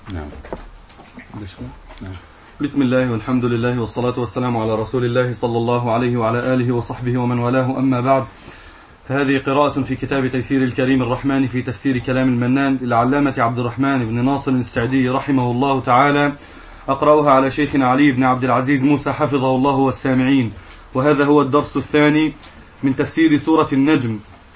نعم. بسم الله والحمد لله والصلاة والسلام على رسول الله صلى الله عليه وعلى آله وصحبه ومن والاه، أما بعد، فهذه قراءة في كتاب تيسير الكريم الرحمن في تفسير كلام المنان للعلامة عبد الرحمن بن ناصر السعدي رحمه الله تعالى، أقرأها على شيخنا علي بن عبد العزيز موسى حفظه الله والسامعين. وهذا هو الدرس الثاني من تفسير سورة النجم.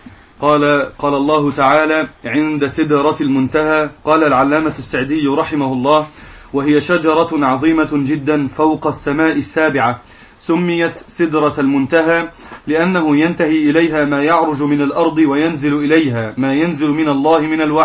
قال الله تعالى: عند سدرة المنتهى. قال العلامة السعدي رحمه الله: وهي شجرة عظيمة جدا فوق السماء السابعة، سميت سدرة المنتهى لأنه ينتهي إليها ما يعرج من الأرض وينزل إليها ما ينزل من الله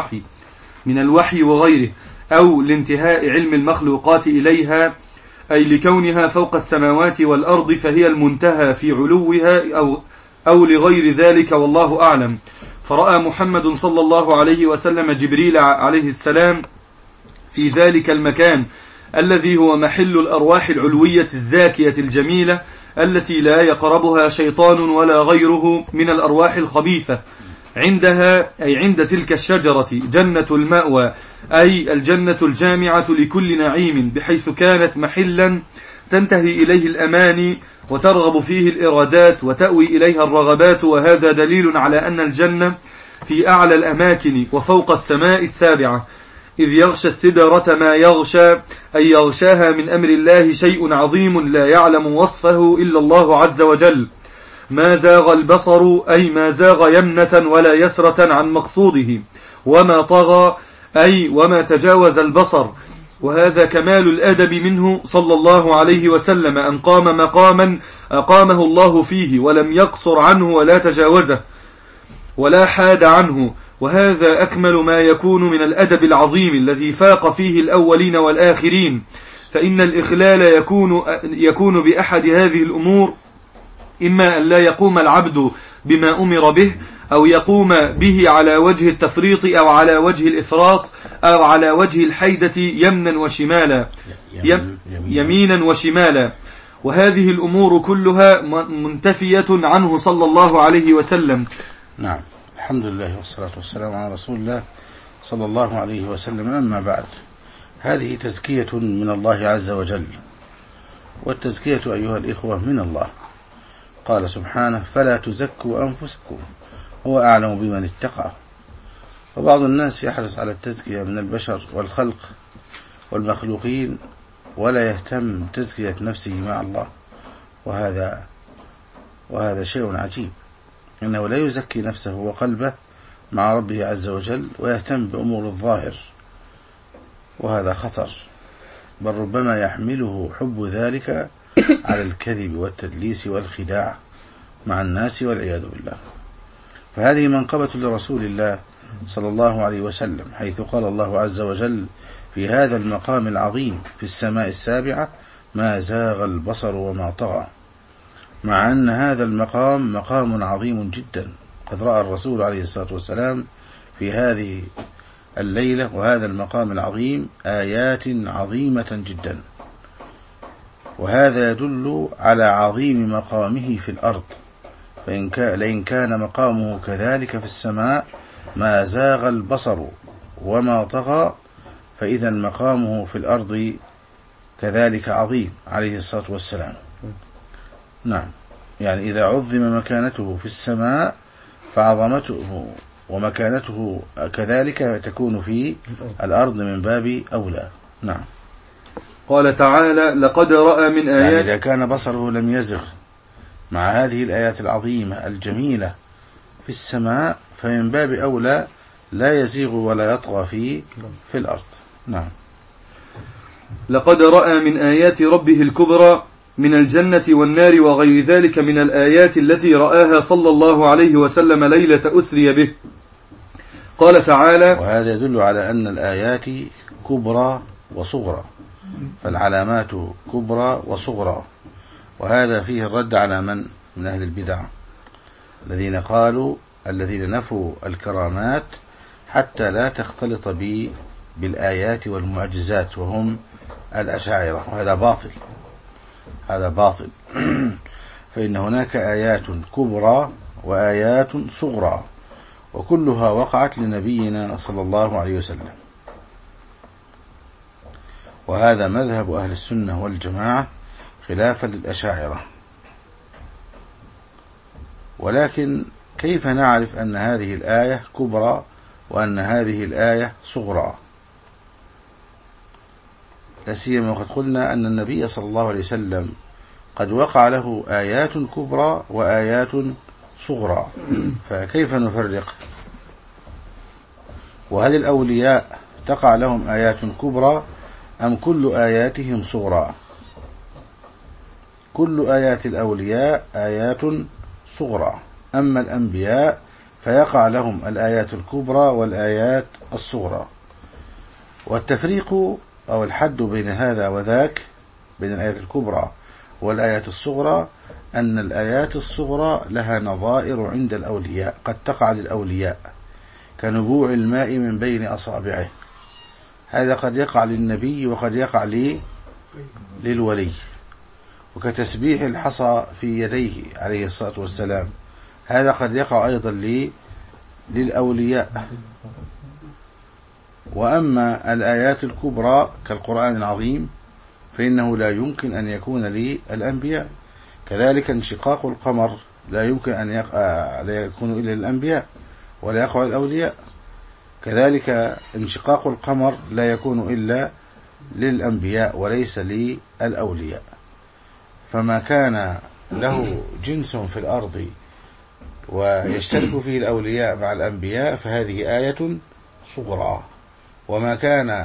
من الوحي وغيره، أو لانتهاء علم المخلوقات إليها، أي لكونها فوق السماوات والأرض فهي المنتهى في علوها أو لغير ذلك، والله أعلم. فرأى محمد صلى الله عليه وسلم جبريل عليه السلام في ذلك المكان الذي هو محل الأرواح العلوية الزاكية الجميلة التي لا يقربها شيطان ولا غيره من الأرواح الخبيثة. عندها أي عند تلك الشجرة جنة المأوى، أي الجنة الجامعة لكل نعيم، بحيث كانت محلا تنتهي إليه الأماني وترغب فيه الإرادات وتأوي إليها الرغبات. وهذا دليل على أن الجنة في أعلى الأماكن وفوق السماء السابعة، إذ يغشى السدرة ما يغشى، أي يغشاها من أمر الله شيء عظيم لا يعلم وصفه إلا الله عز وجل. ما زاغ البصر، أي ما زاغ يمنة ولا يسرة عن مقصوده. وما طغى، أي وما تجاوز البصر. وهذا كمال الأدب منه صلى الله عليه وسلم، أن قام مقاما أقامه الله فيه ولم يقصر عنه ولا تجاوزه ولا حاد عنه. وهذا أكمل ما يكون من الأدب العظيم الذي فاق فيه الأولين والآخرين. فإن الإخلال يكون بأحد هذه الأمور: إما أن لا يقوم العبد بما أمر به، أو يقوم به على وجه التفريط، أو على وجه الإفراط، أو على وجه الحيدة يمينا وشمالا. وهذه الأمور كلها منتفية عنه صلى الله عليه وسلم. نعم. الحمد لله والصلاة والسلام على رسول الله صلى الله عليه وسلم. أما بعد، هذه تزكية من الله عز وجل، والتزكية أيها الإخوة من الله. قال سبحانه: فلا تزكوا أنفسكم هو أعلم بمن اتقى. وبعض الناس يحرص على التزكية من البشر والخلق والمخلوقين ولا يهتم بتزكية نفسه مع الله، وهذا شيء عجيب، إنه لا يزكي نفسه وقلبه مع ربه عز وجل ويهتم بأمور الظاهر، وهذا خطر، بل ربما يحمله حب ذلك على الكذب والتدليس والخداع مع الناس والعياذ بالله. فهذه منقبة لرسول الله صلى الله عليه وسلم، حيث قال الله عز وجل في هذا المقام العظيم في السماء السابعة: ما زاغ البصر وما طغى، مع أن هذا المقام مقام عظيم جدا. قد رأى الرسول عليه الصلاة والسلام في هذه الليلة وهذا المقام العظيم آيات عظيمة جدا، وهذا يدل على عظيم مقامه في الأرض. لئن كان مقامه كذلك في السماء ما زاغ البصر وما طغى، فإذا مقامه في الأرض كذلك عظيم عليه الصلاة والسلام. نعم، يعني إذا عظم مكانته في السماء فعظمته ومكانته كذلك تكون في الأرض من باب أولى. نعم. قال تعالى: لقد رأى من آيات، يعني إذا كان بصره لم يزغ مع هذه الآيات العظيمة الجميلة في السماء، فمن باب أولى لا يزيغ ولا يطغى في الأرض. نعم. لقد رأى من آيات ربه الكبرى من الجنة والنار وغير ذلك من الآيات التي رآها صلى الله عليه وسلم ليلة أسري به. قال تعالى: وهذا يدل على أن الآيات كبرى وصغرى، فالعلامات كبرى وصغرى. وهذا فيه الرد على من أهل البدع الذين نفوا الكرامات حتى لا تختلط بالآيات والمعجزات، وهم الأشاعرة، وهذا باطل. فإن هناك آيات كبرى وآيات صغرى، وكلها وقعت لنبينا صلى الله عليه وسلم. وهذا مذهب أهل السنة والجماعة خلافا للأشاعرة. ولكن كيف نعرف أن هذه الآية كبرى وأن هذه الآية صغرى؟ لا سيما وقد قلنا أن النبي صلى الله عليه وسلم قد وقع له آيات كبرى وآيات صغرى، فكيف نفرق؟ وهل الأولياء تقع لهم آيات كبرى أم كل آياتهم صغرى؟ كل آيات الأولياء آيات صغرى، أما الأنبياء فيقع لهم الآيات الكبرى والآيات الصغرى. والتفريق أو الحد بين هذا وذاك، بين الآيات الكبرى والآيات الصغرى، أن الآيات الصغرى لها نظائر عند الأولياء، قد تقع للأولياء كنبوع الماء من بين أصابعه، هذا قد يقع للنبي وقد يقع للولي. وكتسبيح الحصى في يديه عليه الصلاة والسلام، هذا قد يقع أيضا للأولياء. وأما الآيات الكبرى كالقرآن العظيم فإنه لا يمكن أن يكون للأنبياء. كذلك انشقاق القمر لا يمكن أن لا يكون إلا للأنبياء ولا يقع للأولياء. كذلك انشقاق القمر لا يكون إلا للأنبياء وليس للأولياء. فما كان له جنس في الأرض ويشترك فيه الأولياء مع الأنبياء فهذه آية صغرى. وما كان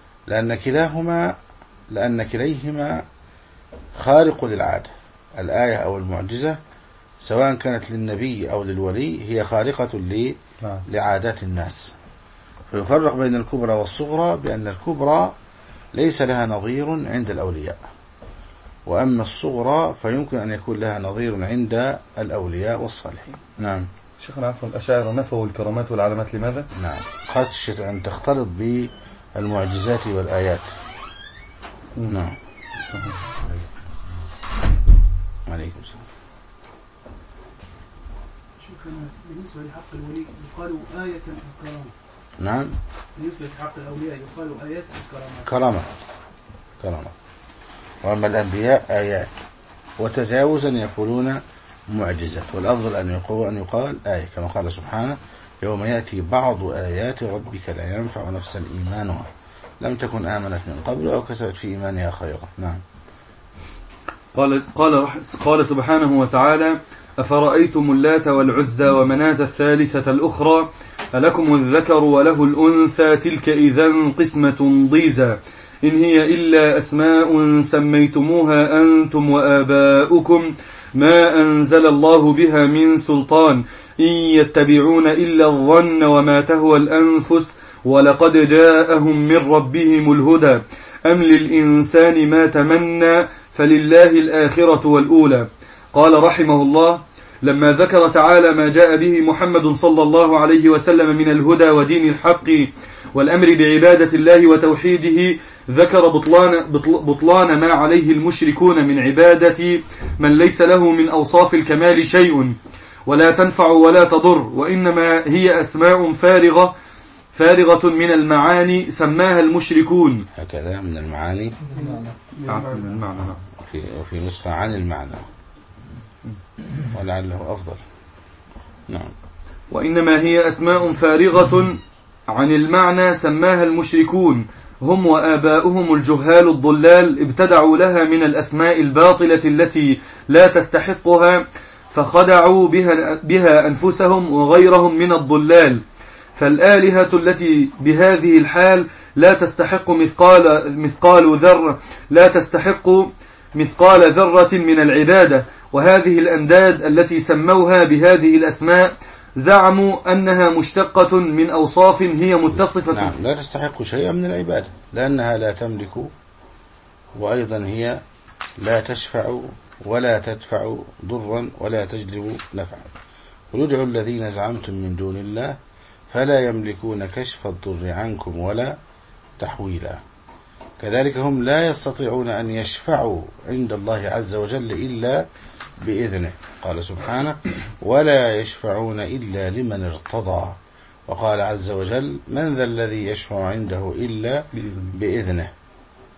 لأن كليهما خارق للعادة، الآية أو المعجزة سواء كانت للنبي أو للولي هي خارقة لعادات الناس. فيفرق بين الكبرى والصغرى بأن الكبرى ليس لها نظير عند الأولياء، وأما الصغرى فيمكن أن يكون لها نظير عند الأولياء والصالحين. نعم. شيخنا عفوا، الأشاعرة نفوا الكرامات والعلامات لماذا؟ نعم، خشية أن تختلط بالمعجزات والآيات. نعم. عليكم السلام. شيخنا بالنسبة لحق الولي يقال آية الكرامة. نعم. بالنسبة لحق الأولياء يقال آيات الكرامة. كرامة. وأما الأنبياء آيات، وتجاوزا يقولون معجزات، والأفضل أن يقال آية، كما قال سبحانه: يوم يأتي بعض آيات ربك لا ينفع نفسا إيمانها لم تكن آمنت من قبل أو كسبت في إيمانها خيرا. نعم. قال سبحانه وتعالى: أفرأيتم اللات والعزى ومناة الثالثة الأخرى ألكم الذكر وله الأنثى تلك إذا قسمة ضيزى إن هي إلا أسماء سميتموها أنتم وآباؤكم ما أنزل الله بها من سلطان إن يتبعون إلا الظن وما تهوى الأنفس ولقد جاءهم من ربهم الهدى أم للإنسان ما تمنى فلله الآخرة والأولى. قال رحمه الله: لما ذكر تعالى ما جاء به محمد صلى الله عليه وسلم من الهدى ودين الحق والأمر بعبادة الله وتوحيده، ذكر بطلان ما عليه المشركون من عبادة من ليس له من أوصاف الكمال شيء ولا تنفع ولا تضر، وإنما هي أسماء فارغة من المعاني سماها المشركون. هكذا من المعاني، من المعنى، وفي نسخة عن المعنى ولعله أفضل. نعم. وإنما هي أسماء فارغة عن المعنى سماها المشركون هم وآباؤهم الجهال الضلال ابتدعوا لها من الأسماء الباطلة التي لا تستحقها فخدعوا بها أنفسهم وغيرهم من الضلال. فالآلهة التي بهذه الحال لا تستحق مثقال ذرة من العبادة. وهذه الأنداد التي سموها بهذه الأسماء زعموا أنها مشتقة من أوصاف هي متصفة. نعم، لا تستحق شيئا من العبادة لأنها لا تملك، وأيضا هي لا تشفع ولا تدفع ضرا ولا تجلب نفعا. ويدعو الذين زعمتم من دون الله فلا يملكون كشف الضر عنكم ولا تحويلا. كذلك هم لا يستطيعون أن يشفعوا عند الله عز وجل إلا بإذنه. قال سبحانه: ولا يشفعون إلا لمن ارتضى. وقال عز وجل: من ذا الذي يشفع عنده إلا بإذنه.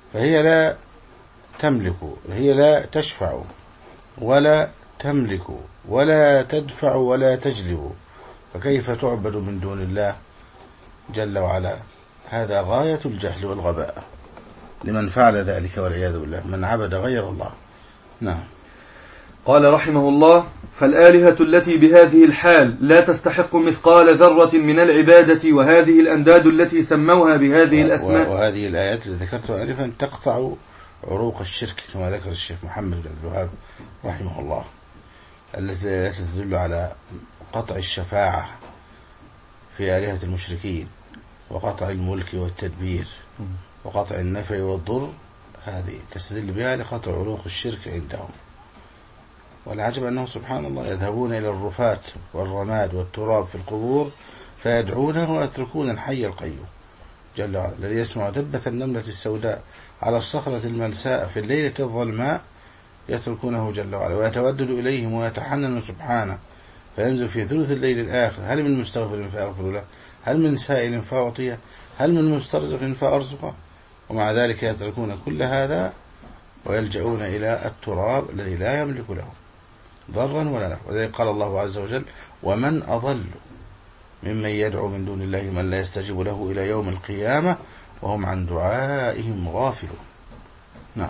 فهي لا تملك، هي لا تشفع ولا تملك ولا تدفع ولا تجلب، فكيف تعبد من دون الله جل وعلا؟ هذا غاية الجهل والغباء لمن فعل ذلك والعياذ بالله، من عبد غير الله. نعم. قال رحمه الله: فالآلهة التي بهذه الحال لا تستحق مثقال ذرة من العبادة، وهذه الأنداد التي سموها بهذه الأسماء. وهذه الآيات التي ذكرتها آنفا تقطع عروق الشرك كما ذكر الشيخ محمد بن عبد الوهاب رحمه الله، التي تدل على قطع الشفاعة في آلهة المشركين، وقطع الملك والتدبير، وقطع النفع والضر. هذه تستدل بها لقطع عروق الشرك عندهم. والعجب أنه سبحان الله يذهبون إلى الرفات والرماد والتراب في القبور فيدعونه ويتركون الحي القيوم جل وعلا، الذي يسمع دبة النملة السوداء على الصخرة الملساء في الليلة الظلماء يتركونه جل وعلا، ويتودد إليهم ويتحنن سبحانه، فينزل في ثلث الليل الآخر: هل من مستغفر فأغفر له، هل من سائل فأعطيه، هل من مسترزق فأرزقه. ومع ذلك يتركون كل هذا ويلجؤون إلى التراب الذي لا يملك له ضرا ولا نفعا. ولذلك قال الله عز وجل: ومن أضل ممن يدعو من دون الله من لا يستجيب له إلى يوم القيامة وهم عن دعائهم غافلون. نعم.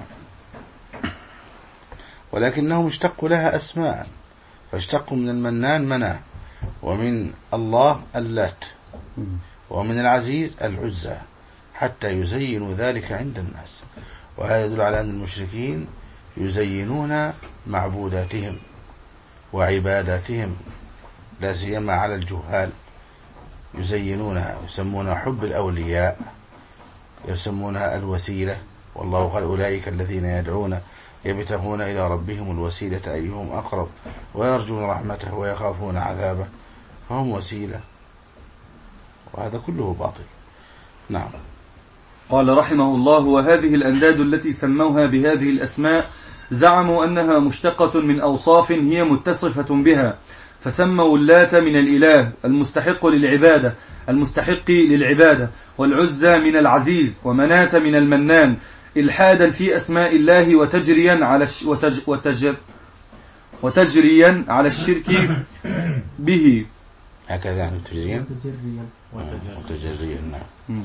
ولكنهم اشتقوا لها أسماء، فاشتقوا من المنان مناه، ومن الله اللات، ومن العزيز العزى، حتى يزينوا ذلك عند الناس. وهذا يدل على أن المشركين يزينون معبوداتهم وعباداتهم، لا سيما على الجهال، يزينونها، يسمونها حب الأولياء، يسمونها الوسيلة. والله قال: أولئك الذين يدعون يبتغون إلى ربهم الوسيلة أيهم أقرب ويرجون رحمته ويخافون عذابه، فهم وسيلة، وهذا كله باطل. نعم. قال رحمه الله: وهذه الأنداد التي سموها بهذه الأسماء زعموا أنها مشتقة من أوصاف هي متصفة بها، فسموا اللات من الإله المستحق للعبادة المستحق للعبادة، والعزى من العزيز، ومناة من المنان، إلحادا في أسماء الله وتجريا على الشرك به. هكذا يعني تجريا وتجريا. نعم.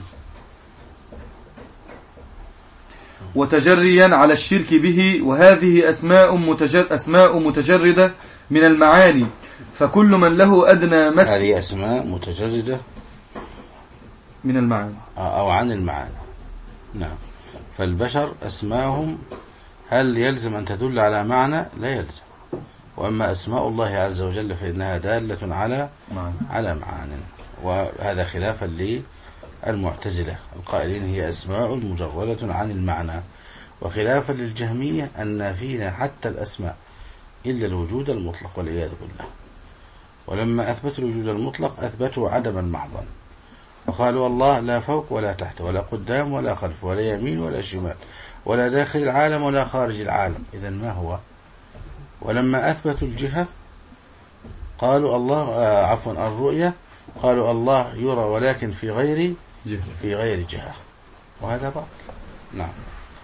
وتجريا على الشرك به. وهذه أسماء متجردة من المعاني، فكل من له أدنى مسك. هذه أسماء متجردة من المعاني أو عن المعاني. نعم. فالبشر أسماءهم هل يلزم أن تدل على معنى؟ لا يلزم. وأما أسماء الله عز وجل فإنها دالة على معاني، وهذا خلافا للمعتزلة القائلين هي أسماء مجردة عن المعنى، وخلافا للجهمية النافين حتى الأسماء إلا الوجود المطلق والعياذ بالله. ولما أثبتوا الوجود المطلق أثبتوا عدما محضا، فقالوا الله لا فوق ولا تحت ولا قدام ولا خلف ولا يمين ولا شمال ولا داخل العالم ولا خارج العالم، إذن ما هو؟ ولما أثبتوا الجهة قالوا الله الرؤية قالوا الله يرى ولكن في غير جهة، وهذا باطل. نعم.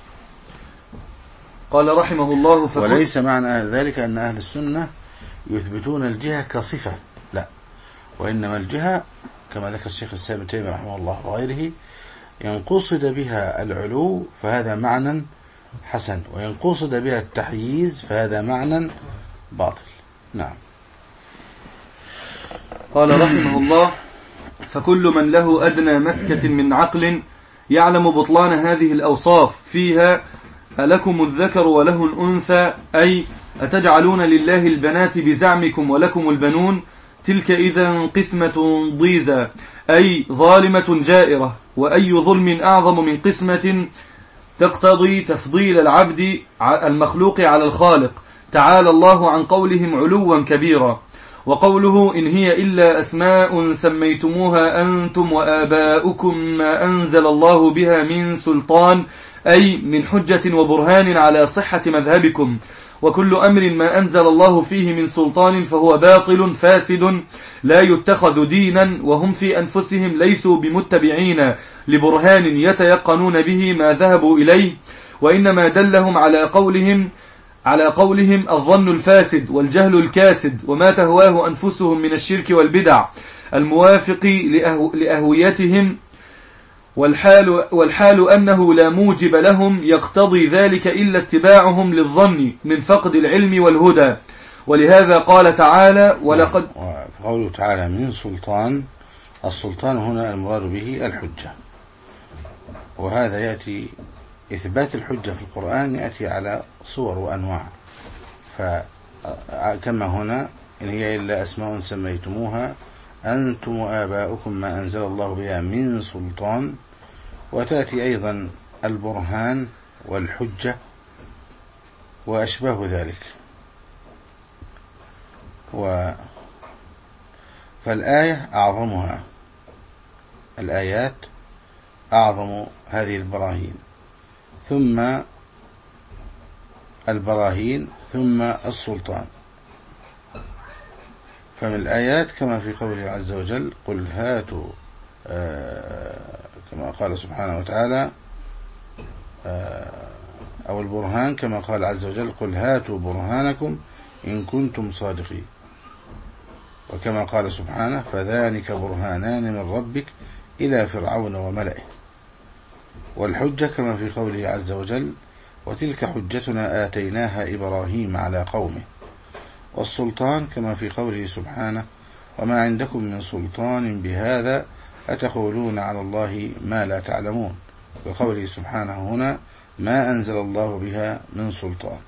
قال رحمه الله: وليس معنى ذلك أن أهل السنة يثبتون الجهة كصفة، لا، وإنما الجهة كما ذكر الشيخ الإسلام ابن تيمية رحمه الله وغيره ينقصد بها العلو فهذا معنى حسن، وينقصد بها التحييز فهذا معنى باطل. نعم. قال رحمه الله: فكل من له أدنى مسكة من عقل يعلم بطلان هذه الأوصاف فيها ألكم الذكر وله الأنثى، أي أتجعلون لله البنات بزعمكم ولكم البنون، تلك إذا قسمة ضيزى، أي ظالمة جائرة. وأي ظلم أعظم من قسمة تقتضي تفضيل العبد المخلوق على الخالق، تعالى الله عن قولهم علوا كبيرا. وقوله: إن هي إلا أسماء سميتموها أنتم وآباؤكم ما أنزل الله بها من سلطان، أي من حجة وبرهان على صحة مذهبكم. وكل أمر ما أنزل الله فيه من سلطان فهو باطل فاسد لا يتخذ دينا، وهم في أنفسهم ليسوا بمتبعين لبرهان يتيقنون به ما ذهبوا إليه، وإنما دلهم على قولهم الظن الفاسد والجهل الكاسد وما تهواه أنفسهم من الشرك والبدع الموافق لأهويتهم، والحال أنه لا موجب لهم يقتضي ذلك إلا اتباعهم للظن من فقد العلم والهدى. ولهذا قال تعالى ولقد قوله تعالى من سلطان، السلطان هنا المراد به الحجة، وهذا يأتي إثبات الحجة في القرآن يأتي على صور وأنواع، فكما هنا إن هي إلا أسماء سميتموها أنتم وآباؤكم ما أنزل الله بها من سلطان، وتأتي أيضا البرهان والحجة وأشباه ذلك. فالآية أعظمها، الآيات أعظم هذه البراهين، ثم البراهين ثم السلطان. فمن الآيات كما في قوله عز وجل قل هاتوا، كما قال سبحانه وتعالى، أو البرهان كما قال عز وجل قل هاتوا برهانكم إن كنتم صادقين، وكما قال سبحانه فذلك برهانان من ربك إلى فرعون وملئه. والحجة كما في قوله عز وجل وتلك حجتنا آتيناها إبراهيم على قومه. والسلطان كما في قوله سبحانه وما عندكم من سلطان بهذا أتقولون على الله ما لا تعلمون، وقوله سبحانه هنا ما أنزل الله بها من سلطان.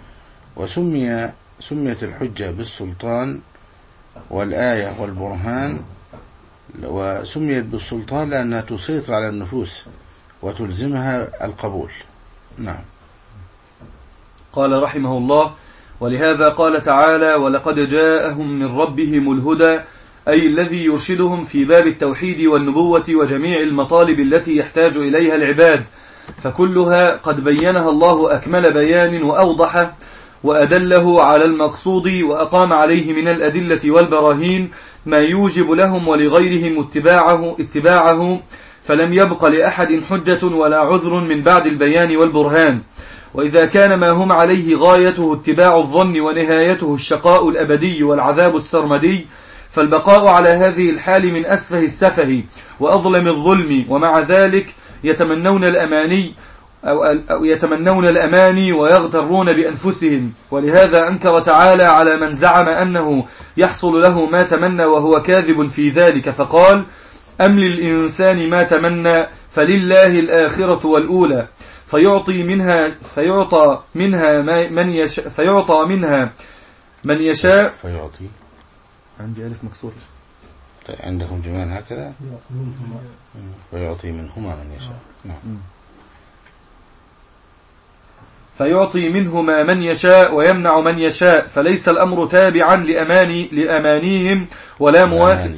سميت الحجة بالسلطان والآية والبرهان، وسميت بالسلطان لأنها تسيطر على النفوس وتلزمها القبول. نعم. قال رحمه الله ولهذا قال تعالى ولقد جاءهم من ربهم الهدى، أي الذي يرشدهم في باب التوحيد والنبوة وجميع المطالب التي يحتاج إليها العباد، فكلها قد بينها الله أكمل بيان وأوضح، وأدله على المقصود وأقام عليه من الأدلة والبراهين ما يوجب لهم ولغيرهم اتباعه، فلم يبق لأحد حجة ولا عذر من بعد البيان والبرهان. وإذا كان ما هم عليه غايته اتباع الظن ونهايته الشقاء الأبدي والعذاب السرمدي، فالبقاء على هذه الحال من أسفه السفه وأظلم الظلم، ومع ذلك يتمنون الأماني ويغترون بأنفسهم. ولهذا أنكر تعالى على من زعم أنه يحصل له ما تمنى وهو كاذب في ذلك، فقال أم للإنسان ما تمنى فلله الآخرة والأولى فيعطى منها من يشاء. فيعطي عندي ألف مكسور. عندكم جمال هكذا فيعطي منهما من يشاء. نعم. فيعطي منهما من يشاء ويمنع من يشاء، فليس الأمر تابعا لأمانيهم ولا موافق،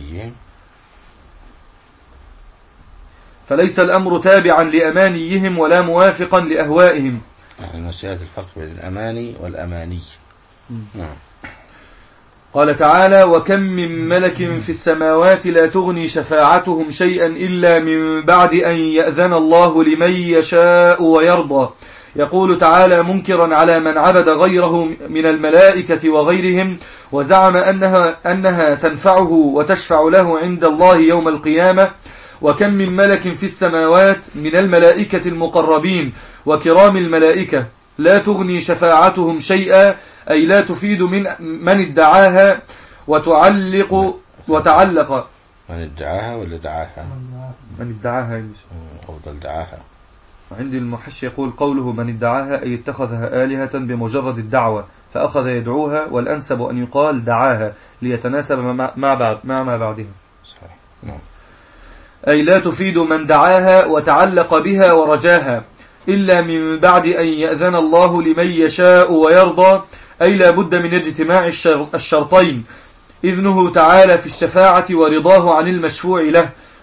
فليس الأمر تابعا لأمانيهم ولا موافقا لأهوائهم. يعني سيادة الفرق بين الأماني والأماني. نعم. قال تعالى وكم من ملك في السماوات لا تغني شفاعتهم شيئا إلا من بعد أن يأذن الله لمن يشاء ويرضى. يقول تعالى منكرا على من عبد غيره من الملائكة وغيرهم وزعم أنها تنفعه وتشفع له عند الله يوم القيامة. وكم من ملك في السماوات من الملائكة المقربين وكرام الملائكة لا تغني شفاعتهم شيئا، أي لا تفيد من ادعاها وتعلق من ادعاها ولا دعاها؟ من ادعاها أفضل دعاها. عندي المحشي يقول قوله من ادعاها أي اتخذها آلهة بمجرد الدعوة فأخذ يدعوها، والأنسب أن يقال دعاها ليتناسب مع ما بعدها. صحيح. نعم. أي لا تفيد من دعاها وتعلق بها ورجاها إلا من بعد أن يأذن الله لمن يشاء ويرضى، أي لا بد من اجتماع الشرطين، إذنه تعالى في الشفاعة ورضاه عن المشفوع له،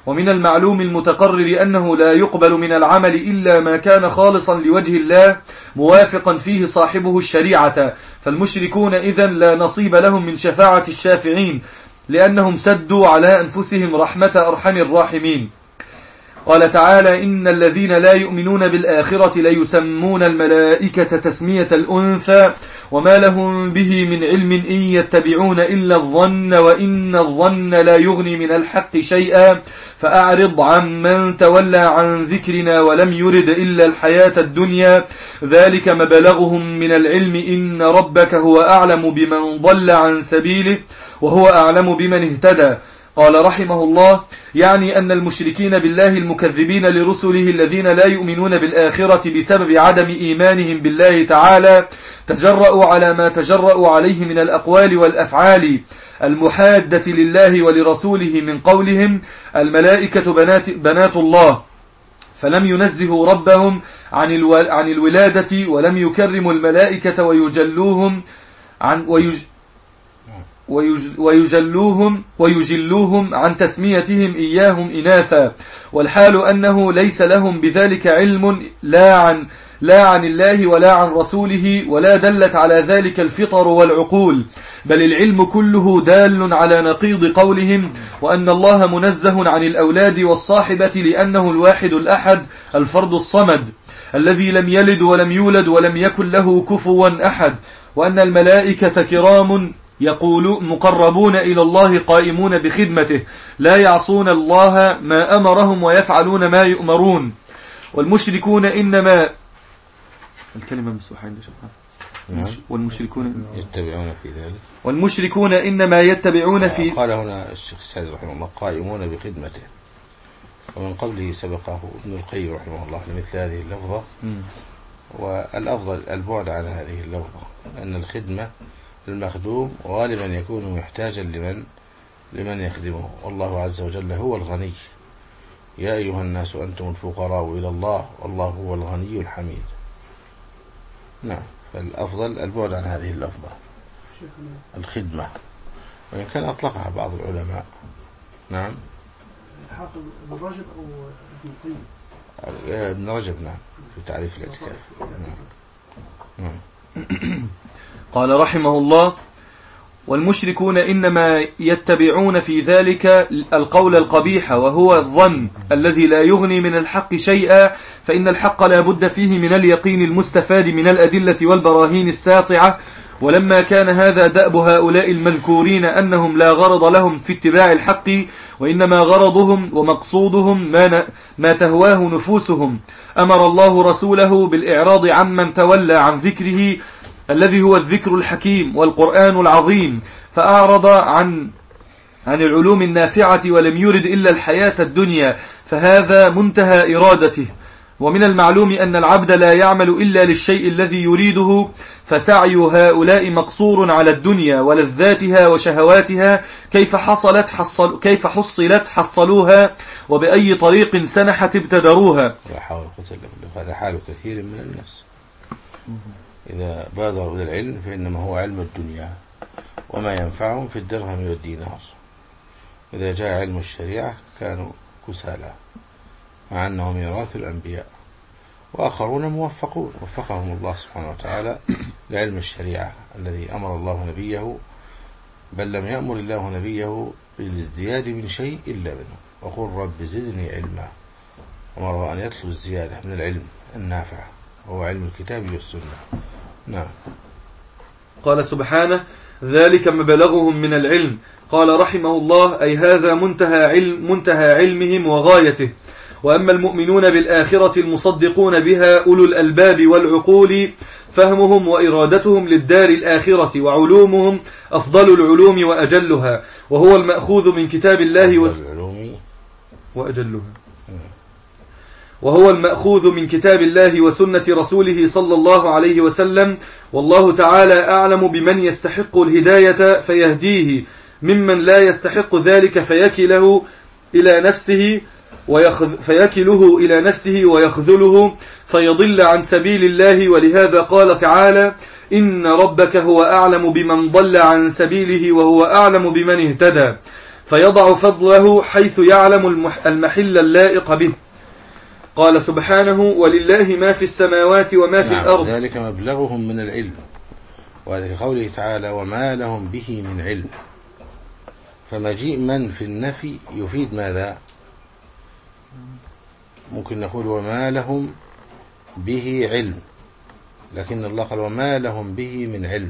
ومن المعلوم المتقرر أنه لا يقبل من العمل إلا ما كان خالصا لوجه الله موافقا فيه صاحبه الشريعة، فالمشركون إذن لا نصيب لهم من شفاعة الشافعين لأنهم سدوا على أنفسهم رحمة أرحم الراحمين. قال تعالى: إن الذين لا يؤمنون بالآخرة ليسمون الملائكة تسمية الأنثى وما لهم به من علم إن يتبعون إلا الظن وإن الظن لا يغني من الحق شيئا فأعرض عن من تولى عن ذكرنا ولم يرد إلا الحياة الدنيا ذلك مبلغهم من العلم إن ربك هو أعلم بمن ضل عن سبيله وهو أعلم بمن اهتدى. قال رحمه الله: يعني أن المشركين بالله المكذبين لرسله الذين لا يؤمنون بالآخرة بسبب عدم إيمانهم بالله تعالى تجرؤوا على ما تجرؤوا عليه من الأقوال والأفعال المحادة لله ولرسوله من قولهم الملائكة بنات الله، فلم ينزهوا ربهم عن الولادة ولم يكرموا الملائكة ويجلوهم عن تسميتهم إياهم إناثا، والحال أنه ليس لهم بذلك علم لا عن الله ولا عن رسوله ولا دلت على ذلك الفطر والعقول، بل العلم كله دال على نقيض قولهم وأن الله منزه عن الأولاد والصاحبة لأنه الواحد الأحد الفرد الصمد الذي لم يلد ولم يولد ولم يكن له كفوا أحد، وأن الملائكة كرام مقربون إلى الله قائمون بخدمته لا يعصون الله ما أمرهم ويفعلون ما يؤمرون. والمشركون إنما والمشركون إنما يتبعون في قال هنا الشيخ السعدي رحمه الله قائمون بخدمته، ومن قبله سبقه ابن القيم رحمه الله لمثل هذه اللفظة، والأفضل البعد عن هذه اللفظة لأن الخدمة المخدوم غالبا يكون محتاجا لمن يخدمه، والله عز وجل هو الغني، يا أيها الناس أنتم الفقراء إلى الله والله هو الغني الحميد. نعم، فالأفضل البعد عن هذه اللفظة الخدمة، وإن كان أطلقها بعض العلماء. نعم، حافظ ابن رجب أو ابن القيم؟ ابن رجب، نعم، في تعريف الاعتكاف. نعم. قال رحمه الله: والمشركون إنما يتبعون في ذلك القول القبيح وهو الظن الذي لا يغني من الحق شيئا، فإن الحق لا بد فيه من اليقين المستفاد من الأدلة والبراهين الساطعة. ولما كان هذا دأب هؤلاء المذكورين أنهم لا غرض لهم في اتباع الحق وإنما غرضهم ومقصودهم ما تهواه نفوسهم، أمر الله رسوله بالإعراض عمن تولى عن ذكره الذي هو الذكر الحكيم والقرآن العظيم، فأعرض عن العلوم النافعة ولم يرد إلا الحياة الدنيا، فهذا منتهى إرادته. ومن المعلوم أن العبد لا يعمل إلا للشيء الذي يريده، فسعي هؤلاء مقصور على الدنيا ولذاتها وشهواتها، كيف حصلت حصلوها، وبأي طريق سنحت ابتدروها. هذا حال كثير من الناس إذا بادروا إلى العلم فإنما هو علم الدنيا وما ينفعهم في الدرهم والدينار. إذا جاء علم الشريعة كانوا كسالى، مع أنه ميراث الأنبياء، وآخرون موفقون وفقهم الله سبحانه وتعالى لعلم الشريعة الذي أمر الله نبيه، بل لم يأمر الله نبيه بالازدياد من شيء إلا منه، وقل رب زدني علما، أمره أن يطلب الزيادة من العلم النافع وهو علم الكتاب والسنة. نعم. قال سبحانه: ذلك مبلغهم من العلم. قال رحمه الله: أي هذا منتهى علمهم وغايته. وأما المؤمنون بالآخرة المصدقون بها أولو الألباب والعقول، فهمهم وإرادتهم للدار الآخرة وعلومهم أفضل العلوم وأجلها، وهو المأخوذ من كتاب الله وهو المأخوذ من كتاب الله وسنة رسوله صلى الله عليه وسلم. والله تعالى أعلم بمن يستحق الهداية فيهديه، ممن لا يستحق ذلك فيكله إلى نفسه ويخذله فيضل عن سبيل الله. ولهذا قال تعالى: إن ربك هو أعلم بمن ضل عن سبيله وهو أعلم بمن اهتدى. فيضع فضله حيث يعلم المحل اللائق به. قال سبحانه: ولله ما في السماوات وما في الأرض. ذلك مبلغهم من العلم، وهذا قوله تعالى: وما لهم به من علم. فمجيء من في النفي يفيد ماذا؟ ممكن نقول وما لهم به علم، لكن الله قال وما لهم به من علم،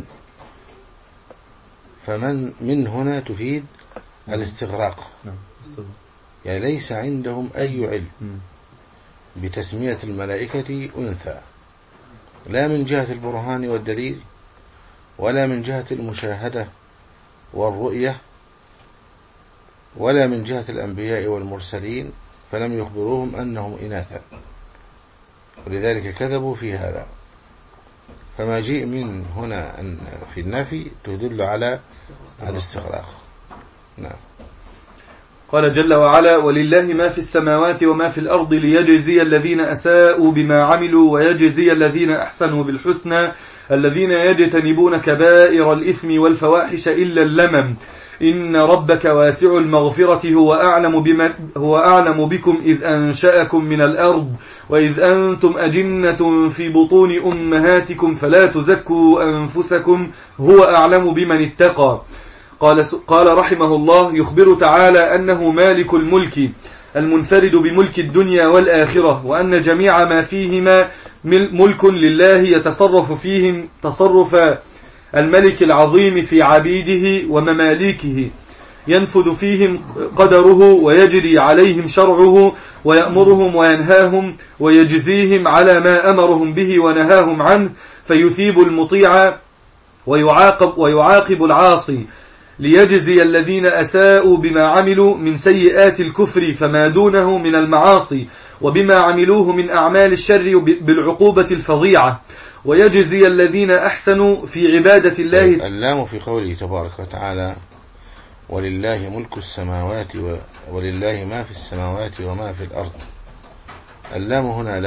فمن من هنا تفيد الاستغراق، يعني ليس عندهم أي علم بتسمية الملائكة أنثى، لا من جهة البرهان والدليل، ولا من جهة المشاهدة والرؤية، ولا من جهة الأنبياء والمرسلين، فلم يخبروهم أنهم إناثا، ولذلك كذبوا في هذا. فما جيء من هنا في النفي تدل على الاستغراق. نعم. قال جل وعلا: ولله ما في السماوات وما في الأرض ليجزي الذين أساءوا بما عملوا ويجزي الذين أحسنوا بالحسنى الذين يجتنبون كبائر الإثم والفواحش إلا اللمم إن ربك واسع المغفرة هو أعلم بكم إذ أنشأكم من الأرض وإذ أنتم أجنة في بطون أمهاتكم فلا تزكوا أنفسكم هو أعلم بمن اتقى. قال رحمه الله: يخبر تعالى أنه مالك الملك المنفرد بملك الدنيا والآخرة، وأن جميع ما فيهما ملك لله يتصرف فيهم تصرف الملك العظيم في عبيده ومماليكه، ينفذ فيهم قدره ويجري عليهم شرعه ويأمرهم وينهاهم ويجزيهم على ما أمرهم به ونهاهم عنه، فيثيب المطيع ويعاقب العاصي، ليجزي الذين أساءوا بما عملوا من سيئات الكفر فما دونه من المعاصي وبما عملوه من أعمال الشر بالعقوبة الفظيعة، ويجزي الذين أحسنوا في عبادة الله. اللام في قوله تبارك وتعالى: ولله ملك السماوات ولله ما في السماوات وما في الأرض. اللام هنا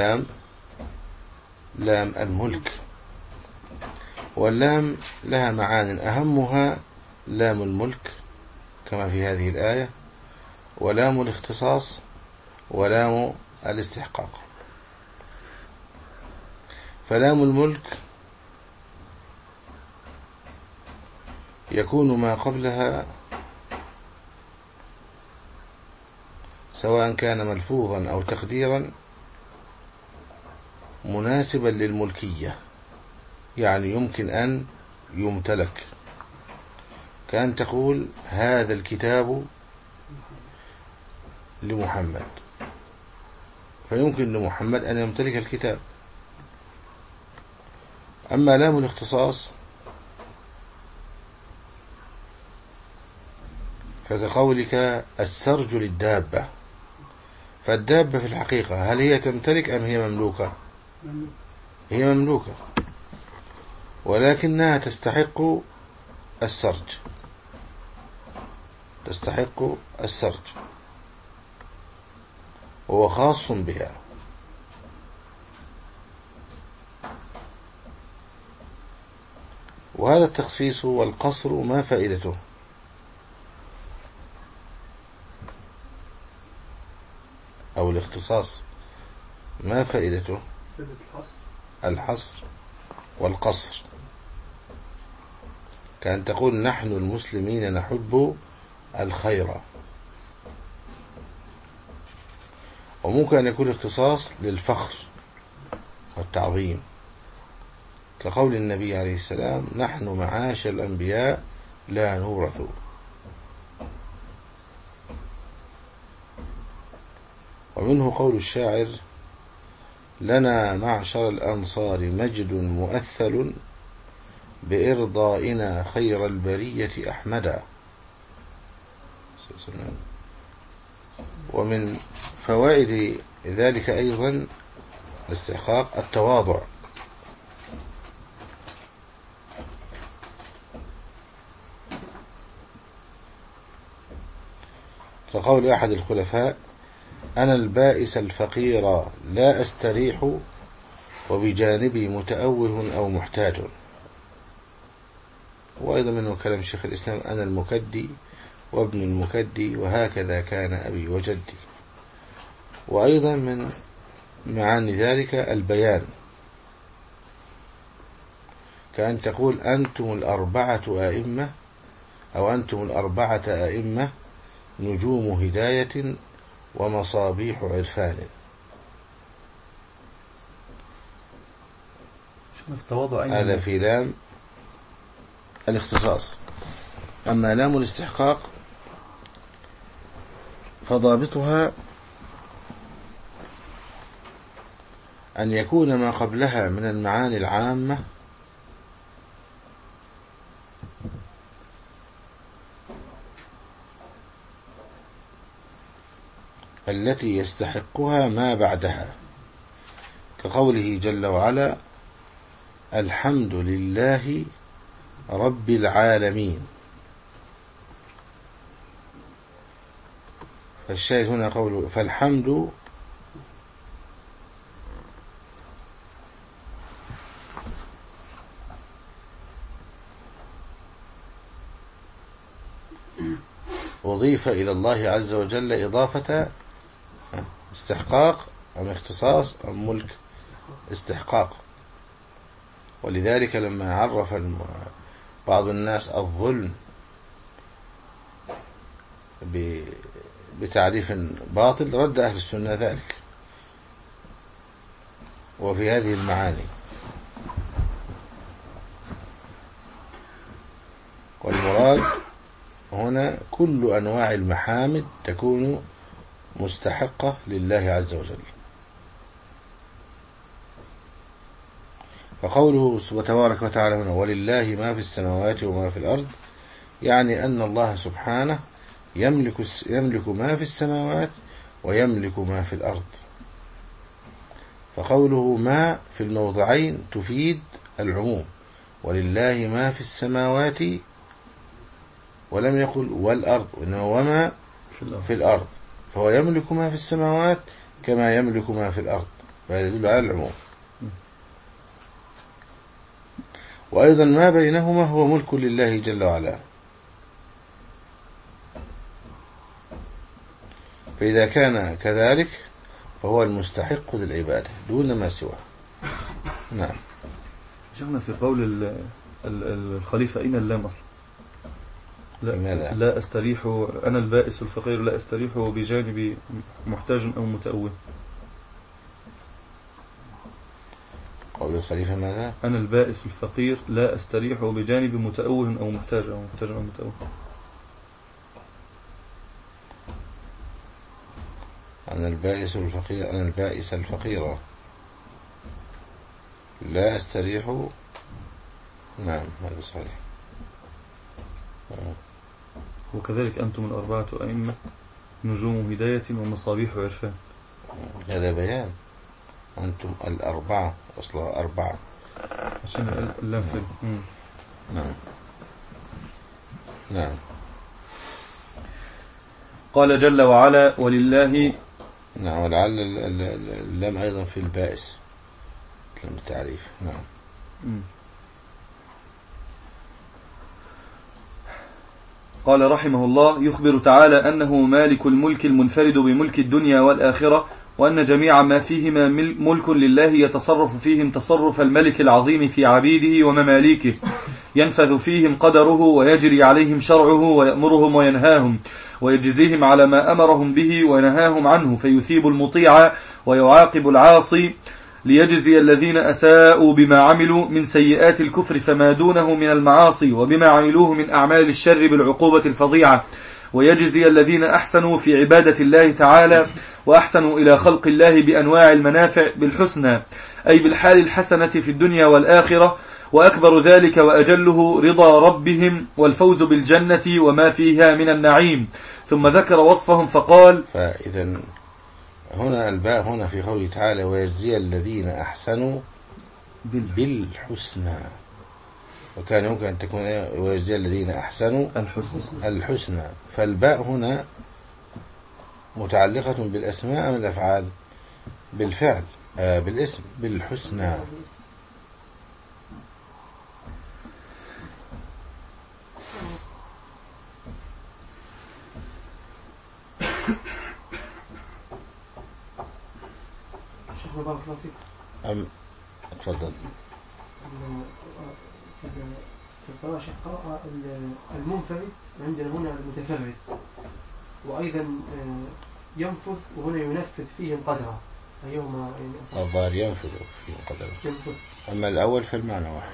لام الملك، واللام لها معان أهمها لام الملك كما في هذه الآية، ولام الاختصاص، ولام الاستحقاق. فلام الملك يكون ما قبلها سواء كان ملفوظا أو تقديرا مناسبا للملكية، يعني يمكن أن يمتلك، كأن تقول هذا الكتاب لمحمد، فيمكن لمحمد أن يمتلك الكتاب. أما لام الاختصاص فكقولك السرج للدابة، فالدابة في الحقيقة هل هي تمتلك أم هي مملوكة؟ هي مملوكة، ولكنها تستحق السرج، وهو خاص بها. وهذا التخصيص والقصر ما فائدته؟ أو الاختصاص ما فائدته؟ الحصر والقصر، كأن تقول نحن المسلمين نحب الخير. وممكن أن يكون اختصاص للفخر والتعظيم، كقول النبي عليه السلام: نحن معاشر الأنبياء لا نورث. ومنه قول الشاعر: لنا معشر الأنصار مجد مؤثل بإرضائنا خير البرية أحمدا. ومن فوائد ذلك أيضا الاستحقاق التواضع، كقول أحد الخلفاء: أنا البائس الفقير لا أستريح وبجانبي متأوه أو محتاج. وأيضا منه كلام شيخ الإسلام: أنا المكدي وابن المكدي، وهكذا كان أبي وجدي. وأيضا من معاني ذلك البيان، كأن تقول أنتم الأربعة أئمة، أو أنتم الأربعة أئمة نجوم هداية ومصابيح عرفان. هذا في لام الاختصاص. أما لام الاستحقاق فضابطها أن يكون ما قبلها من المعاني العامة التي يستحقها ما بعدها، كقوله جل وعلا الحمد لله رب العالمين. فالشاهد هنا قوله فالحمد أضيف إلى الله عز وجل إضافة استحقاق أم اختصاص أم ملك؟ استحقاق. ولذلك لما عرف بعض الناس الظلم بتعريف باطل رد أهل السنة ذلك، وفي هذه المعاني. والمراد هنا كل أنواع المحامد تكون مستحقة لله عز وجل. فقوله وتبارك وتعالى هنا ولله ما في السماوات وما في الأرض، يعني أن الله سبحانه يملك ما في السماوات ويملك ما في الأرض. فقوله ما في الموضعين تفيد العموم، ولله ما في السماوات، ولم يقل والأرض، وإنما وما في الأرض، فهو يملك ما في السماوات كما يملك ما في الأرض، وهذا يدل على العموم. وأيضا ما بينهما هو ملك لله جل وعلا، فإذا كان كذلك فهو المستحق للعبادة دون ما سواه. نعم. شيخنا في قول الخليفة أين اللام أصلا؟ لماذا؟ لا أستريح أنا البائس الفقير لا أستريح بجانب محتاج أو متأوه. قول الخليفة ماذا؟ أنا البائس الفقير لا أستريح بجانب متأوه أو محتاج أو متأوه. أنا البائس الفقير، أنا البائس الفقير لا أستريح. نعم هذا صحيح. وكذلك أنتم الأربعة أئمة نجوم هداية ومصابيح عرفان. هذا بيان. أنتم الأربعة، أصلها أربعة عشان اللام في. نعم. نعم. قال جل وعلا ولله. نعم. ولعل اللام أيضا في البائس لم التعريف. نعم. قال رحمه الله يخبر تعالى أنه مالك الملك المنفرد بملك الدنيا والآخرة، وأن جميع ما فيهما ملك لله يتصرف فيهم تصرف الملك العظيم في عبيده ومماليكه، ينفذ فيهم قدره ويجري عليهم شرعه ويأمرهم وينهاهم ويجزيهم على ما أمرهم به ونهاهم عنه، فيثيب المطيع ويعاقب العاصي، ليجزي الذين أساءوا بما عملوا من سيئات الكفر فما دونه من المعاصي وبما عملوه من أعمال الشر بالعقوبة الفظيعة، ويجزي الذين أحسنوا في عبادة الله تعالى وأحسنوا إلى خلق الله بأنواع المنافع بالحسنى، أي بالحال الحسنة في الدنيا والآخرة، وأكبر ذلك وأجله رضا ربهم والفوز بالجنة وما فيها من النعيم. ثم ذكر وصفهم فقال فإذا هنا الباء هنا في قوله تعالى ويجزي الذين أحسنوا بالحسنى، وكان يمكن أن تكون ويجزي الذين أحسنوا الحسنى. فالباء هنا متعلقة بالأسماء من الأفعال بالفعل بالاسم بالحسنى. شيخنا بارك الله فيك. تفضل. في القراءة شيخ قرأ المنفرد عندنا هنا المتفرد، وأيضا ينفث وهنا ينفذ فيه القدر. أيهما يعني الظاهر ينفذ فيه القدر، أما الأول فالمعنى واحد.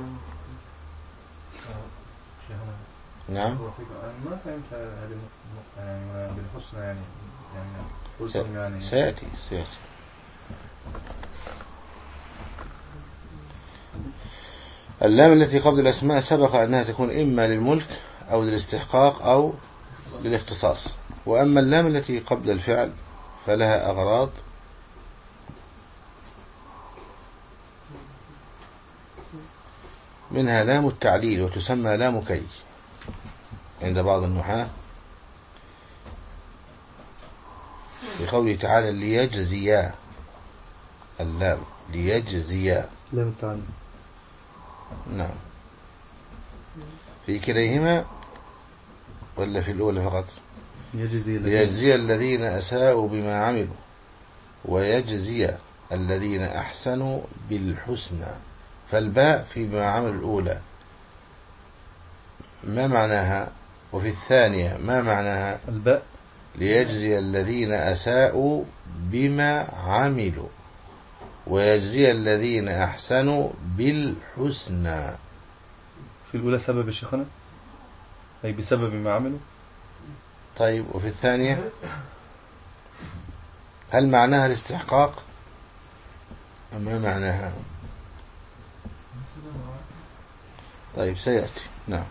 نعم. ما فهمت هذه يعني بالحسنى يعني سيأتي. اللام التي قبل الأسماء سبق أنها تكون إما للملك أو للاستحقاق أو للاختصاص، وأما اللام التي قبل الفعل فلها أغراض منها لام التعليل وتسمى لام كي عند بعض النحاة بقوله تعالى ليجزيا، اللام ليجزيا لام التعليل. نعم. في كليهما ولا في الأولى فقط؟ ليجزي الذين أساءوا بما عملوا ويجزي الذين أحسنوا بالحسنى. فالباء في بما عملوا الأولى ما معناها؟ وفي الثانية ما معناها؟ الباء ليجزي الذين أساءوا بما عملوا ويجزي الذين أحسنوا بالحسنى. في الأولى سبب الشيخنا أي بسبب ما عملوا. طيب وفي الثانية هل معناها الاستحقاق أم ما معناها؟ طيب سيأتي. نعم.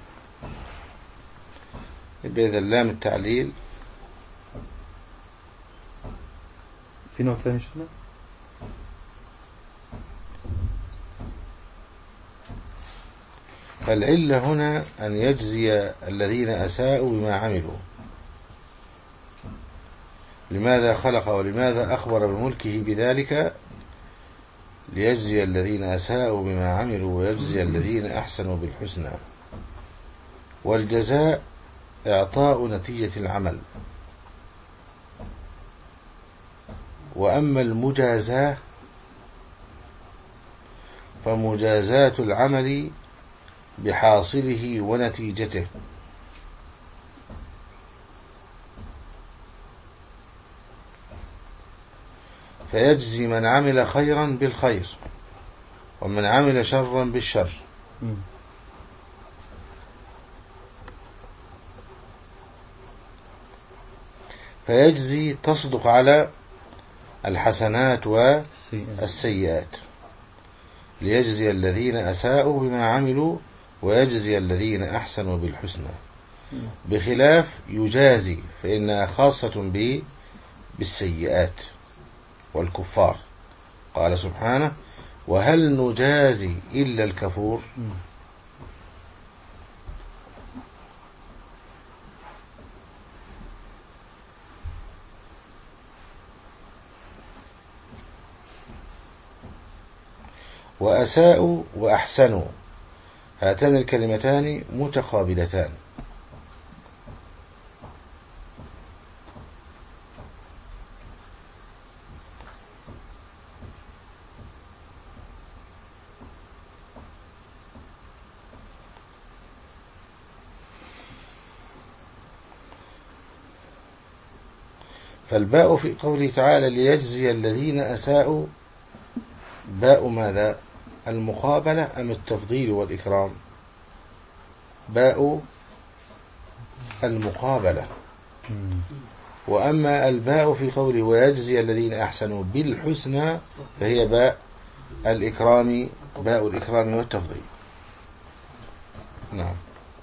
إذا اللام التعليل في نوع ثاني شيخنا؟ فالعلة هنا أن يجزي الذين أساءوا بما عملوا. لماذا خلق ولماذا أخبر بملكه بذلك؟ ليجزي الذين أساءوا بما عملوا ويجزي الذين أحسنوا بالحسنى. والجزاء إعطاء نتيجة العمل، وأما المجازاة فمجازاة العمل بحاصله ونتيجته. فيجزي من عمل خيرا بالخير ومن عمل شرا بالشر. فيجزي تصدق على الحسنات والسيئات. ليجزي الذين أساءوا بما عملوا ويجزي الذين أحسنوا بالحسنى. بخلاف يجازي فإنها خاصة بالسيئات والكفار. قال سبحانه وهل نجازي إلا الكفور. وأساءوا وأحسنوا هاتان الكلمتان متقابلتان. فالباء في قوله تعالى ليجزي الذين أساءوا باء ماذا؟ المقابلة أم التفضيل والإكرام؟ باء المقابلة. وأما الباء في قوله ويجزي الذين أحسنوا بالحسنى فهي باء الإكرام، باء الإكرام والتفضيل. نعم.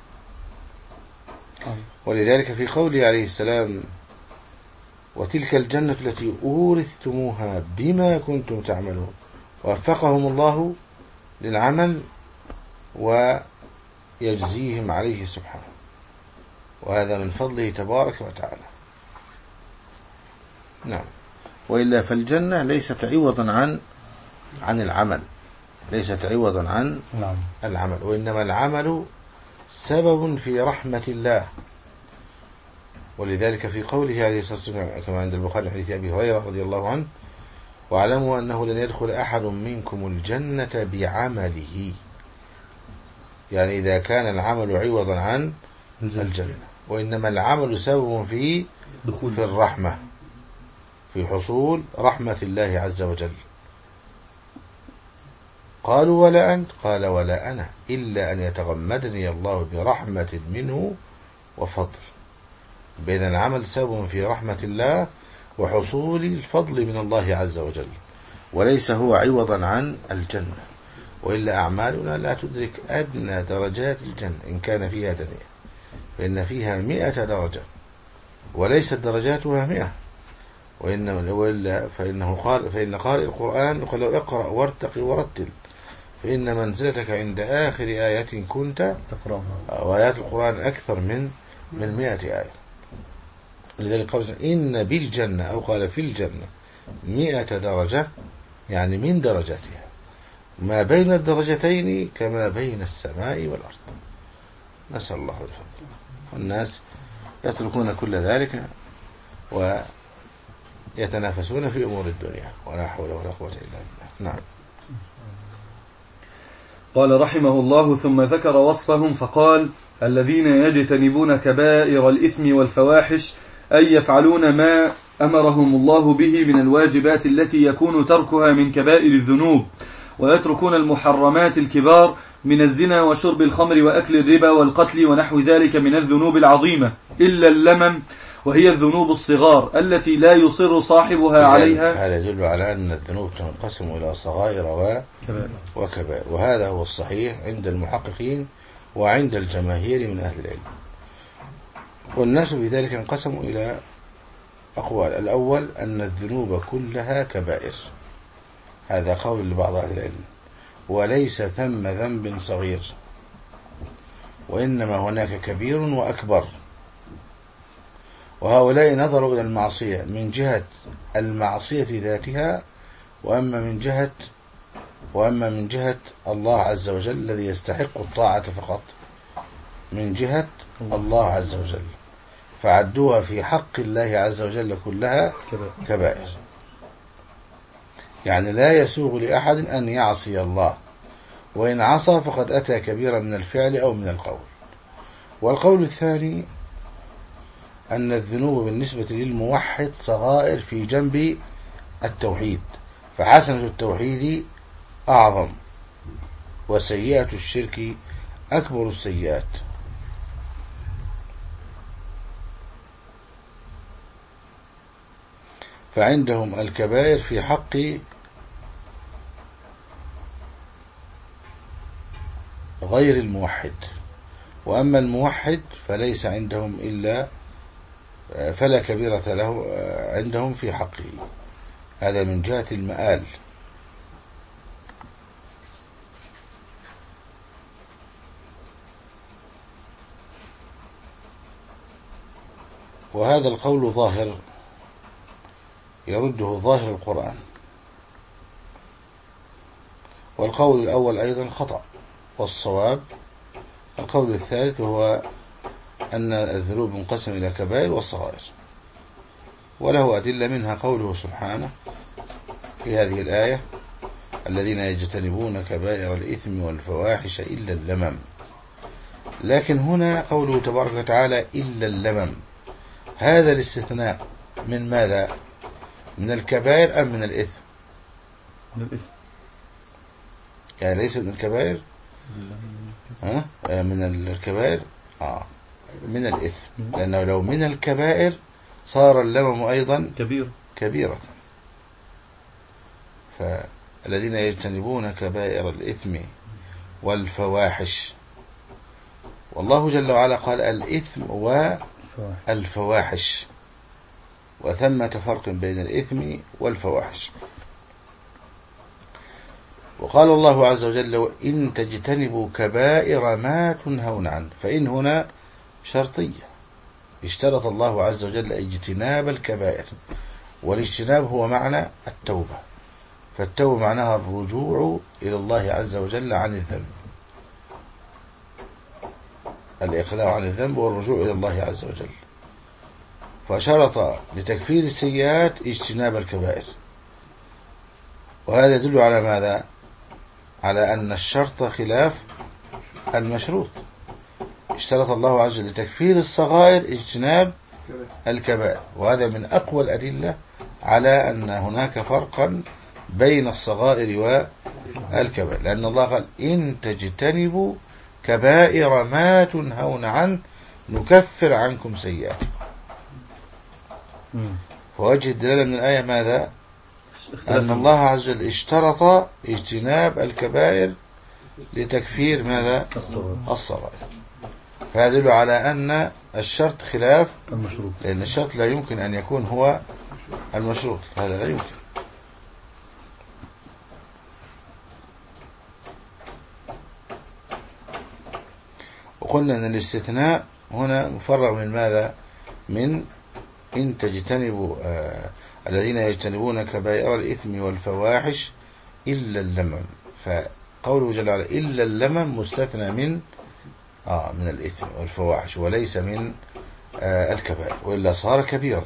ولذلك في قوله عليه السلام وتلك الجنة التي أورثتموها بما كنتم تعملون ووفقهم الله للعمل ويجزيهم عليه سبحانه، وهذا من فضله تبارك وتعالى. نعم. وإلا فالجنة ليست عوضا عن العمل، ليست عوضا عن العمل، وإنما العمل سبب في رحمة الله ولذلك في قوله عليه الصلاة والسلام كما عند البخاري حديث أبي هريرة رضي الله عنه: واعلموا أنه لن يدخل أحد منكم الجنة بعمله، يعني إذا كان العمل عوضا عن الجنة، وإنما العمل سبب في الرحمة، في حصول رحمة الله عز وجل. قالوا: ولا أنت؟ قال: ولا أنا، إلا أن يتغمدني الله برحمة منه وفضل. بين العمل سبب في رحمة الله وحصول الفضل من الله عز وجل، وليس هو عوضا عن الجنة، وإلا أعمالنا لا تدرك أدنى درجات الجنة إن كان فيها دنيا، فإن فيها 100 درجة وليست درجاتها 100. فإن قارئ القرآن يقول له: اقرأ وارتقي ورتل، فإن منزلتك عند آخر آية كنت تقرأها، وآيات القرآن أكثر من 100 آية. لذلك قال: إن بالجنة، أو قال في الجنة 100 درجة، يعني من درجاتها، ما بين الدرجتين كما بين السماء والأرض. نسأل الله الفضل. والناس يتركون كل ذلك ويتنافسون في أمور الدنيا، ولا حول ولا قوة إلا بالله. نعم. قال رحمه الله: ثم ذكر وصفهم فقال: الذين يجتنبون كبائر الإثم والفواحش، أي يفعلون ما أمرهم الله به من الواجبات التي يكون تركها من كبائر الذنوب، ويتركون المحرمات الكبار من الزنا وشرب الخمر وأكل الربا والقتل ونحو ذلك من الذنوب العظيمة، إلا اللمم، وهي الذنوب الصغار التي لا يصر صاحبها عليها. هذا يدل على أن الذنوب تنقسم إلى صغائر وكبائر، وهذا هو الصحيح عند المحققين وعند الجماهير من أهل العلم. والناس بذلك انقسموا إلى أقوال. الأول أن الذنوب كلها كبائر، هذا قول لبعض أهل العلم، وليس ثم ذنب صغير، وإنما هناك كبير وأكبر. وهؤلاء نظروا إلى المعصية من جهة المعصية ذاتها، وأما من جهة الله عز وجل الذي يستحق الطاعة فقط، من جهة الله عز وجل، فعدوها في حق الله عز وجل كلها كبائر. يعني لا يسوغ لأحد أن يعصي الله، وإن عصى فقد أتى كبيرا من الفعل أو من القول. والقول الثاني أن الذنوب بالنسبة للموحد صغائر في جنب التوحيد، فحسنة التوحيد أعظم، وسيئة الشرك أكبر السيئات. فعندهم الكبائر في حق غير الموحد، وأما الموحد فليس عندهم إلا فلا كبيرة له عندهم في حقه. هذا من جهة المآل. وهذا القول ظاهر يرده ظاهر القرآن. والقول الأول أيضا خطأ، والصواب القول الثالث هو أن الذنوب منقسم إلى كبائر والصغائر، وله أدلة، منها قوله سبحانه في هذه الآية: الذين يجتنبون كبائر الإثم والفواحش إلا اللمم. لكن هنا قوله تبارك وتعالى إلا اللمم، هذا الاستثناء من ماذا؟ من الكبائر أم من الإثم؟ من الإثم. يعني ليس من الكبائر، من الكبائر من الإثم، لأنه لو من الكبائر صار اللمم أيضا كبيرة. فالذين يجتنبون كبائر الإثم والفواحش، والله جل وعلا قال الإثم والفواحش، وثمة فرق بين الإثم والفواحش. وقال الله عز وجل: وإن تجتنبوا كبائر ما تنهون عنه. فإن هنا شرطية، اشترط الله عز وجل اجتناب الكبائر، والاجتناب هو معنى التوبة، فالتوبة معناها الرجوع إلى الله عز وجل عن الذنب، الإقلاع عن الذنب والرجوع إلى الله عز وجل. فشرط لتكفير السيئات اجتناب الكبائر. وهذا يدل على ماذا؟ على أن الشرط خلاف المشروط. اشترط الله عز وجل لتكفير الصغائر اجتناب الكبائر، وهذا من أقوى الأدلة على أن هناك فرقا بين الصغائر والكبائر، لأن الله قال إن تجتنبوا كبائر ما تنهون عنه نكفر عنكم سيئاتكم. فوجه الدلالة من الآية ماذا؟ أن الله عز وجل اشترط اجتناب الكبائر لتكفير ماذا؟ الصغائر. فهذا يدل على أن الشرط خلاف المشروط، لأن الشرط لا يمكن أن يكون هو المشروط، هذا لا يمكن. وقلنا أن الاستثناء هنا مفرغ من ماذا؟ من إن تجتنبوا الذين يجتنبون كبائر الإثم والفواحش إلا اللمم. فقوله جل وعلا إلا اللمم مستثنى من الإثم والفواحش وليس من الكبائر، وإلا صار كبيرة.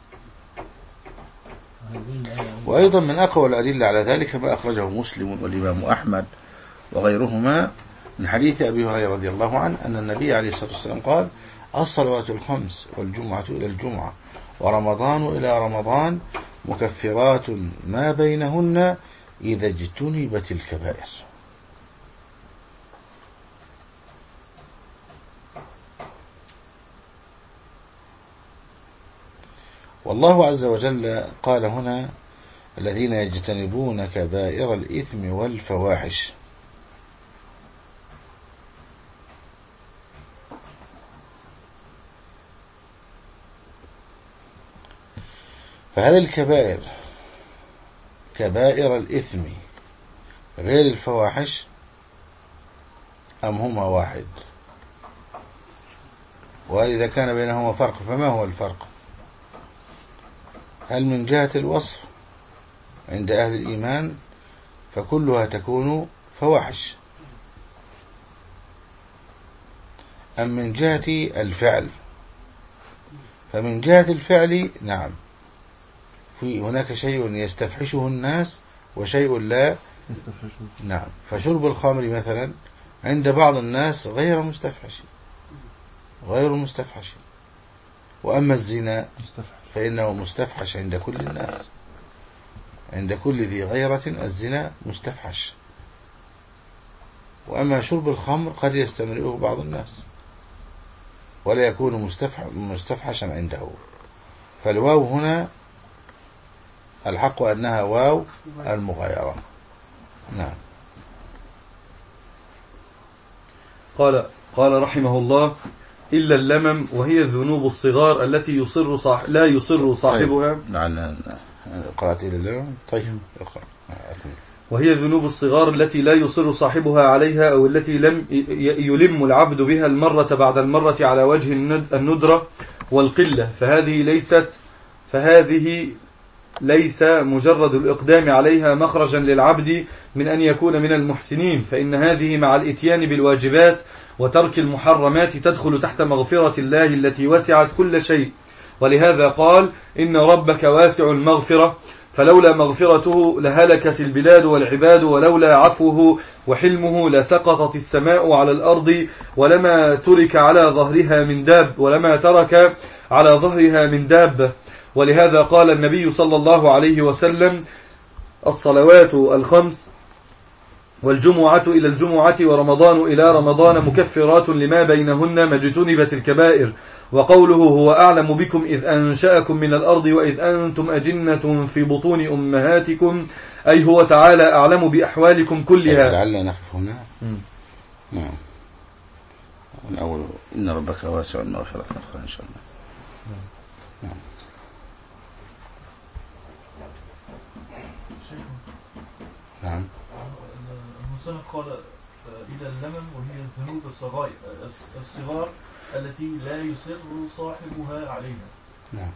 وأيضا من أقوى الأدلة على ذلك ما أخرجه مسلم والإمام أحمد وغيرهما من حديث أبي هريرة رضي الله عنه أن النبي عليه الصلاة والسلام قال الصلوات الخمس والجمعة إلى الجمعة ورمضان إلى رمضان مكفرات ما بينهن إذا اجتنبت الكبائر. والله عز وجل قال هنا الذين يجتنبون كبائر الإثم والفواحش. فهل الكبائر كبائر الإثم غير الفواحش أم هما واحد؟ وإذا كان بينهما فرق فما هو الفرق؟ هل من جهة الوصف عند أهل الإيمان فكلها تكون فواحش، أم من جهة الفعل؟ فمن جهة الفعل نعم، في هناك شيء يستفحشه الناس وشيء لا يستفحشه. نعم، فشرب الخمر مثلا عند بعض الناس غير مستفحش، وأما الزنا فإنه مستفحش عند كل الناس، عند كل ذي غيرة الزنا مستفحش. وأما شرب الخمر قد يستمرئه بعض الناس ولا يكون مستفحشا عنده. فالواو هنا الحق أنها واو المغايرة. نعم. قال رحمه الله إلا اللمم وهي الذنوب الصغار التي لا يصر صاحبها. نعم قرأت إلى اللمم. طيب اقرأ. وهي الذنوب الصغار التي لا يصر صاحبها عليها أو التي لم يلم العبد بها المرة بعد المرة على وجه الندرة والقلة، فهذه ليس مجرد الإقدام عليها مخرجا للعبد من أن يكون من المحسنين، فإن هذه مع الإتيان بالواجبات وترك المحرمات تدخل تحت مغفرة الله التي وسعت كل شيء. ولهذا قال إن ربك واسع المغفرة، فلولا مغفرته لهلكت البلاد والعباد، ولولا عفوه وحلمه لسقطت السماء على الأرض ولما ترك على ظهرها من دابة. ولهذا قال النبي صلى الله عليه وسلم الصلوات الخمس والجمعة إلى الجمعة ورمضان إلى رمضان مكفرات لما بينهن ما اجتنبت الكبائر. وقوله هو أعلم بكم إذ أنشأكم من الأرض وإذ أنتم أجنة في بطون أمهاتكم، أي هو تعالى أعلم بأحوالكم كلها. لعلنا نقف هنا. نعم. من أول إن ربك واسع المغفرة نقرأ إن شاء الله. نعم. نعم. المصنف قال إلى اللمم وهي الذنوب الصغار التي لا يصر صاحبها عليها. نعم.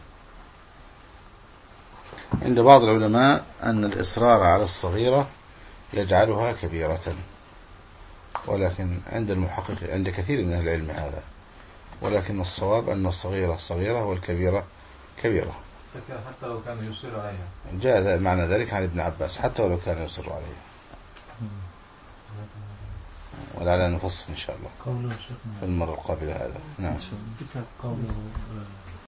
عند بعض العلماء أن الإصرار على الصغيرة يجعلها كبيرة، ولكن عند كثير من أهل العلم هذا، ولكن الصواب أن الصغيرة صغيرة والكبيرة كبيرة. حتى لو كان يصر عليها. جاء معنى ذلك عن ابن عباس حتى ولو كان يصر عليها. ولعلنا نفصل إن شاء الله في المرة القابلة هذا. نعم. قوله